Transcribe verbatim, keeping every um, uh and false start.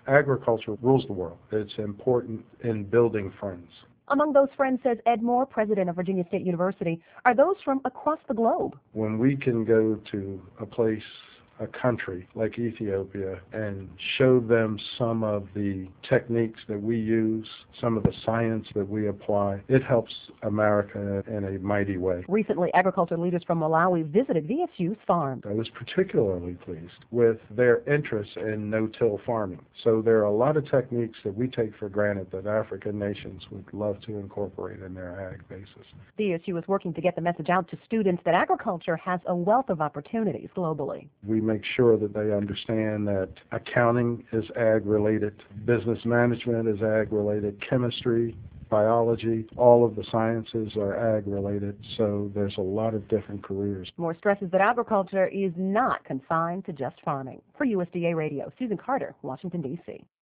Agriculture rules the world. It's important in building friends. Among those friends, says Ed Moore, president of Virginia State University, are those from across the globe. When we can go to a place, a country like Ethiopia, and show them some of the techniques that we use, some of the science that we apply, it helps America in a mighty way. Recently, agriculture leaders from Malawi visited V S U's farm. I was particularly pleased with their interest in no-till farming. So there are a lot of techniques that we take for granted that African nations would love to incorporate in their ag basis. V S U is working to get the message out to students that agriculture has a wealth of opportunities globally. We make sure that they understand that accounting is ag-related, business management is ag-related, chemistry, biology, all of the sciences are ag-related, so there's a lot of different careers. Moore stresses that agriculture is not confined to just farming. For U S D A Radio, Susan Carter, Washington, D C